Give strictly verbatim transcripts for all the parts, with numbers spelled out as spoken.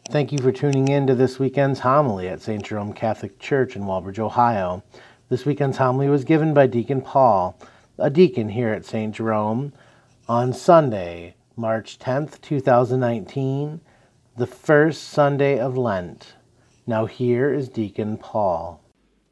Thank you for tuning in to this weekend's homily at Saint Jerome Catholic Church in Walbridge, Ohio. This weekend's homily was given by Deacon Paul, a deacon here at Saint Jerome, on Sunday, March tenth, two thousand nineteen, the first Sunday of Lent. Now here is Deacon Paul.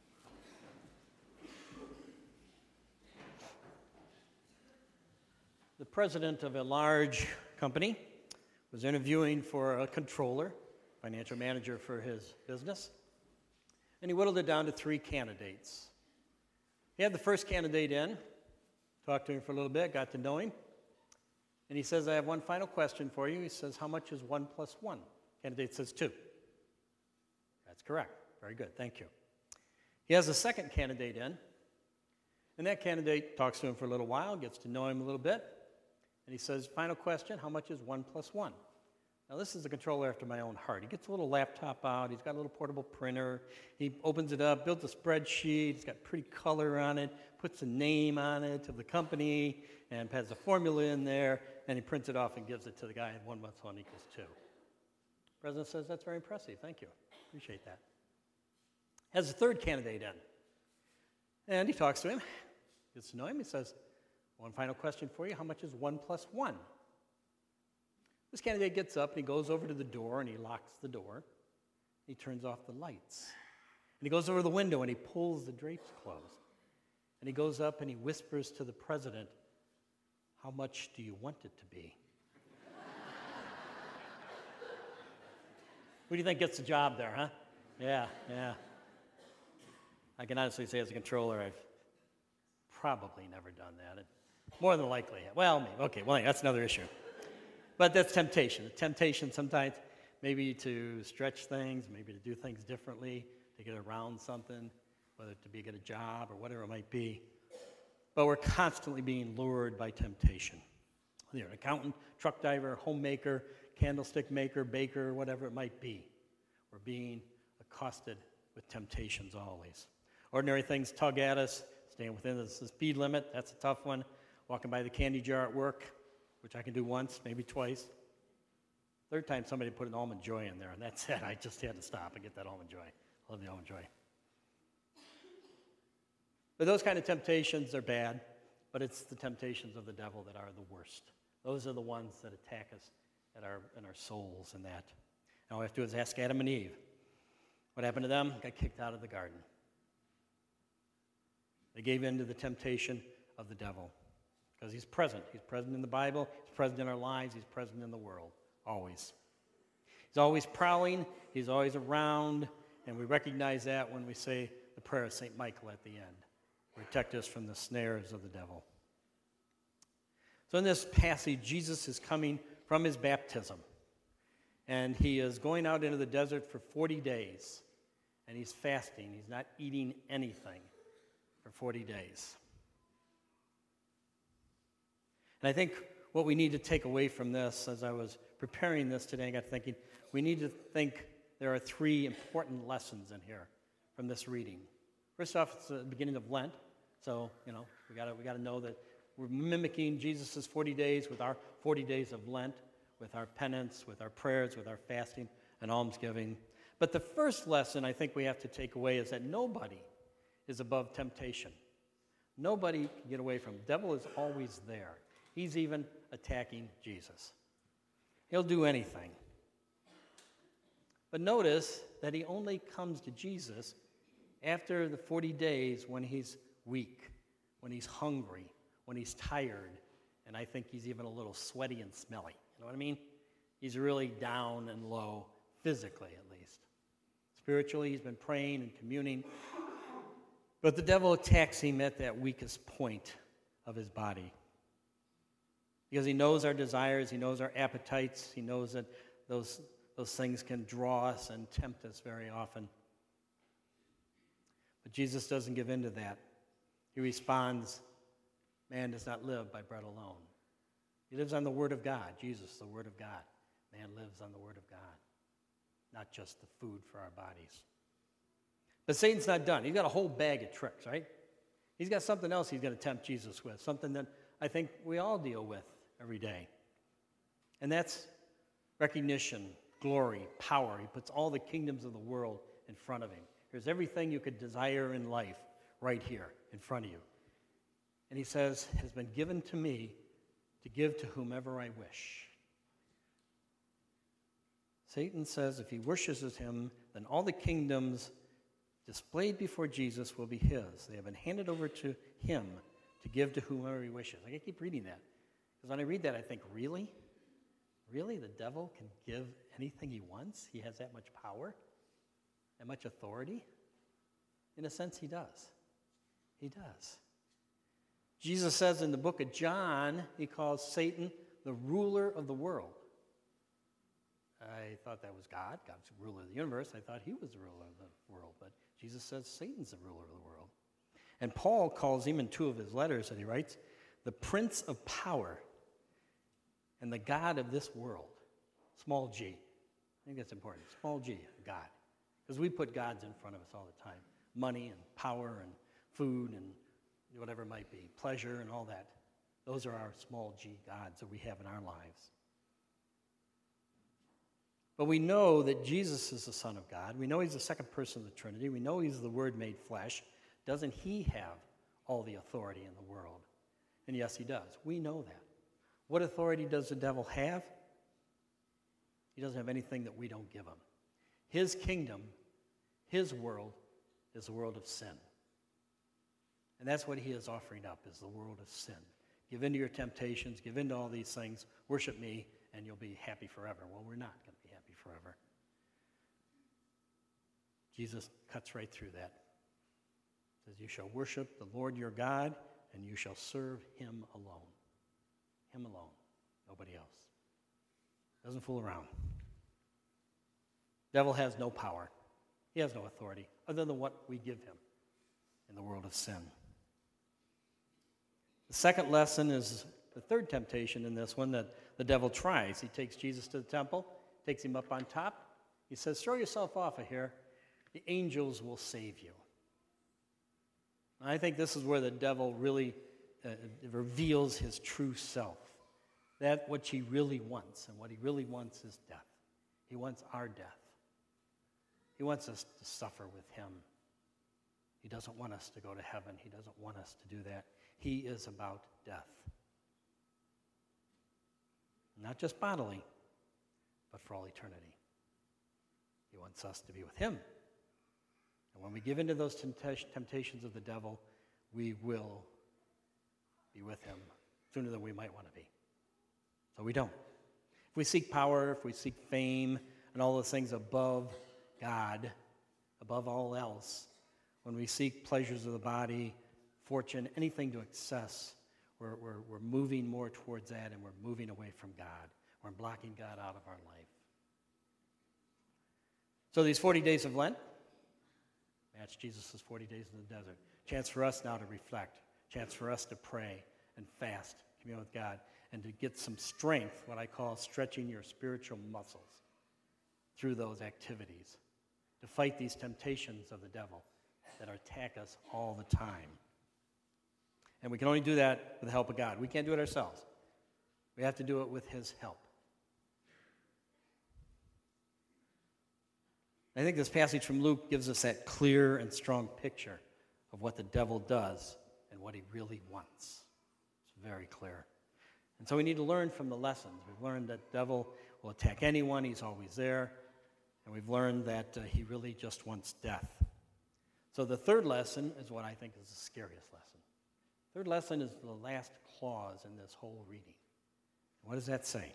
The president of a large company was interviewing for a controller, financial manager for his business, and he whittled it down to three candidates. He had the first candidate in, talked to him for a little bit, got to know him, and he says, I have one final question for you. He says, how much is one plus one? Candidate says two. That's correct. Very good. Thank you. He has a second candidate in, and that candidate talks to him for a little while, gets to know him a little bit, and he says, final question, how much is one plus one? Now, this is a controller after my own heart. He gets a little laptop out. He's got a little portable printer. He opens it up, builds a spreadsheet. He's got pretty color on it, puts a name on it of the company, and has a formula in there, and he prints it off and gives it to the guy, and one plus one equals two. The president says, that's very impressive. Thank you. Appreciate that. Has a third candidate in, and he talks to him, gets to know him. He says, one final question for you. How much is one plus one? This candidate gets up and he goes over to the door and he locks the door. He turns off the lights. And he goes over to the window and he pulls the drapes closed. And he goes up and he whispers to the president, how much do you want it to be? Who do you think gets the job there, huh? Yeah, yeah. I can honestly say as a controller, I've probably never done that. It, more than likely. Well, maybe. Okay, well, that's another issue. But that's temptation. The temptation sometimes maybe to stretch things, maybe to do things differently, to get around something, whether to be get a job or whatever it might be. But we're constantly being lured by temptation. You're an accountant, truck driver, homemaker, candlestick maker, baker, whatever it might be. We're being accosted with temptations always. Ordinary things tug at us, staying within the speed limit, that's a tough one. Walking by the candy jar at work, which I can do once, maybe twice. Third time somebody put an Almond Joy in there, and that's it. I just had to stop and get that Almond Joy. I love the Almond Joy. But those kind of temptations are bad, but it's the temptations of the devil that are the worst. Those are the ones that attack us at our, in our souls and that. And all we have to do is ask Adam and Eve. What happened to them? Got kicked out of the garden. They gave in to the temptation of the devil. Because he's present. He's present in the Bible. He's present in our lives. He's present in the world. Always. He's always prowling. He's always around. And we recognize that when we say the prayer of Saint Michael at the end. Protect us from the snares of the devil. So in this passage, Jesus is coming from his baptism. And he is going out into the desert for forty days. And he's fasting. He's not eating anything for forty days. And I think what we need to take away from this, as I was preparing this today, I got thinking, we need to think there are three important lessons in here from this reading. First off, it's the beginning of Lent, so, you know, we got to we got to know that we're mimicking Jesus' forty days with our forty days of Lent, with our penance, with our prayers, with our fasting and almsgiving. But the first lesson I think we have to take away is that nobody is above temptation. Nobody can get away from it. The devil is always there. He's even attacking Jesus. He'll do anything. But notice that he only comes to Jesus after the forty days when he's weak, when he's hungry, when he's tired, and I think he's even a little sweaty and smelly. You know what I mean? He's really down and low, physically at least. Spiritually, he's been praying and communing. But the devil attacks him at that weakest point of his body. Because he knows our desires, he knows our appetites, he knows that those, those things can draw us and tempt us very often. But Jesus doesn't give in to that. He responds, man does not live by bread alone. He lives on the Word of God. Jesus, the Word of God. Man lives on the Word of God, not just the food for our bodies. But Satan's not done. He's got a whole bag of tricks, right? He's got something else he's going to tempt Jesus with, something that I think we all deal with every day. And that's recognition glory, power. He puts all the kingdoms of the world in front of him. There's everything you could desire in life right here in front of you. And he says, it has been given to me to give to whomever I wish. Satan says if he worships him, then all the kingdoms displayed before Jesus will be his. They have been handed over to him to give to whomever he wishes. I keep reading that. Because when I read that, I think, really? Really? The devil can give anything he wants? He has that much power? That much authority? In a sense, he does. He does. Jesus says in the book of John, he calls Satan the ruler of the world. I thought that was God. God's the ruler of the universe. I thought he was the ruler of the world. But Jesus says Satan's the ruler of the world. And Paul calls him in two of his letters that he writes, the prince of power and the God of this world. Small g. I think that's important. Small g, God. Because we put gods in front of us all the time. Money and power and food and whatever it might be. Pleasure and all that. Those are our small g gods that we have in our lives. But we know that Jesus is the Son of God. We know he's the second person of the Trinity. We know he's the Word made flesh. Doesn't he have all the authority in the world? And yes, he does. We know that. What authority does the devil have? He doesn't have anything that we don't give him. His kingdom, his world, is the world of sin. And that's what he is offering up, is the world of sin. Give in to your temptations, give in to all these things, worship me, and you'll be happy forever. Well, we're not going to be happy forever. Jesus cuts right through that. He says, you shall worship the Lord your God, and you shall serve him alone. Him alone, nobody else. Doesn't fool around. Devil has no power. He has no authority other than what we give him in the world of sin. The second lesson is the third temptation in this one that the devil tries. He takes Jesus to the temple, takes him up on top. He says, throw yourself off of here. The angels will save you. And I think this is where the devil really uh, reveals his true self. That what he really wants, and what he really wants is death. He wants our death. He wants us to suffer with him. He doesn't want us to go to heaven. He doesn't want us to do that. He is about death. Not just bodily, but for all eternity. He wants us to be with him. And when we give in to those temptations of the devil, we will be with him sooner than we might want to be. So we don't. If we seek power, if we seek fame, and all those things above God, above all else, when we seek pleasures of the body, fortune, anything to excess, we're, we're, we're moving more towards that, and we're moving away from God. We're blocking God out of our life. So these forty days of Lent, match Jesus' forty days in the desert. Chance for us now to reflect. Chance for us to pray and fast, commune with God, and to get some strength, what I call stretching your spiritual muscles through those activities, to fight these temptations of the devil that attack us all the time. And we can only do that with the help of God. We can't do it ourselves. We have to do it with his help. I think this passage from Luke gives us that clear and strong picture of what the devil does and what he really wants. It's very clear. And so we need to learn from the lessons. We've learned that the devil will attack anyone. He's always there. And we've learned that uh, he really just wants death. So the third lesson is what I think is the scariest lesson. Third lesson is the last clause in this whole reading. What does that say?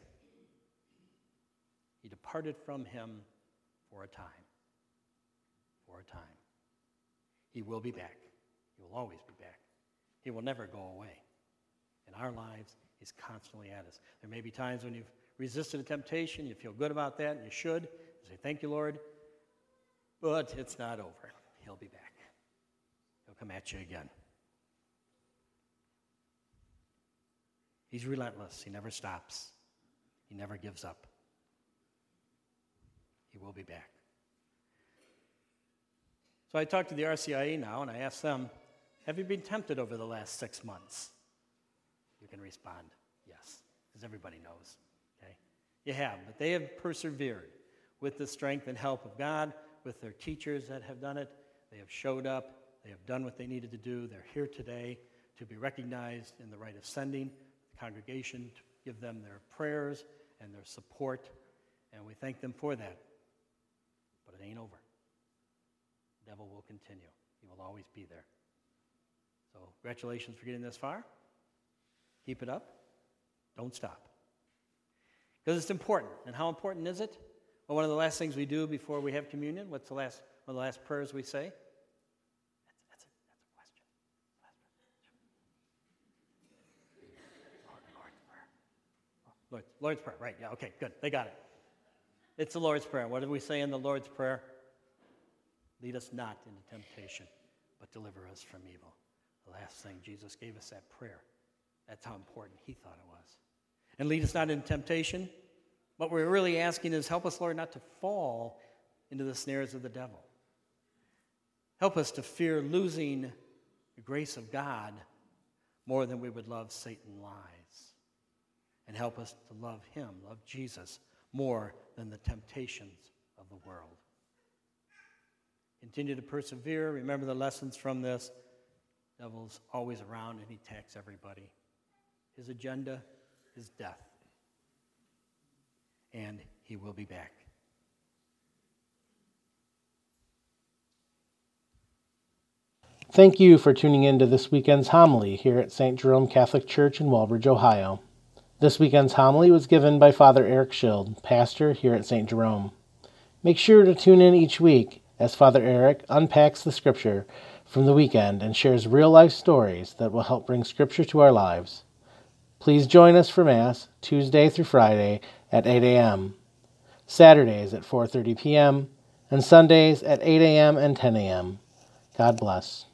He departed from him for a time. For a time. He will be back. He will always be back. He will never go away. In our lives, he's constantly at us. There may be times when you've resisted a temptation, you feel good about that, and you should. You say, thank you, Lord. But it's not over. He'll be back. He'll come at you again. He's relentless. He never stops. He never gives up. He will be back. So I talked to the R C I A now, and I asked them, have you been tempted over the last six months? You can respond, yes, because everybody knows, okay? You have, but they have persevered. with the strength and help of God, with their teachers that have done it. They have showed up. They have done what they needed to do. They're here today to be recognized in the rite of sending, the congregation to give them their prayers and their support, and we thank them for that. But it ain't over. The devil will continue. He will always be there. So congratulations for getting this far. Keep it up. Don't stop. Because it's important. And how important is it? Well, one of the last things we do before we have communion, what's the last one of the last prayers we say? That's, that's, a, that's a question. Lord, Lord's Prayer. Lord, Lord's Prayer, right. Yeah, okay, good. They got it. It's the Lord's Prayer. What do we say in the Lord's Prayer? Lead us not into temptation, but deliver us from evil. The last thing, Jesus gave us that prayer. That's how important he thought it was. And lead us not into temptation. What we're really asking is, help us, Lord, not to fall into the snares of the devil. Help us to fear losing the grace of God more than we would love Satan's lies. And help us to love him, love Jesus, more than the temptations of the world. Continue to persevere. Remember the lessons from this. The devil's always around and he attacks everybody. His agenda is death. And he will be back. Thank you for tuning in to this weekend's homily here at Saint Jerome Catholic Church in Walbridge, Ohio. This weekend's homily was given by Father Eric Schild, pastor here at Saint Jerome. Make sure to tune in each week as Father Eric unpacks the scripture from the weekend and shares real-life stories that will help bring scripture to our lives. Please join us for Mass Tuesday through Friday at eight a.m., Saturdays at four thirty p.m., and Sundays at eight a.m. and ten a.m. God bless.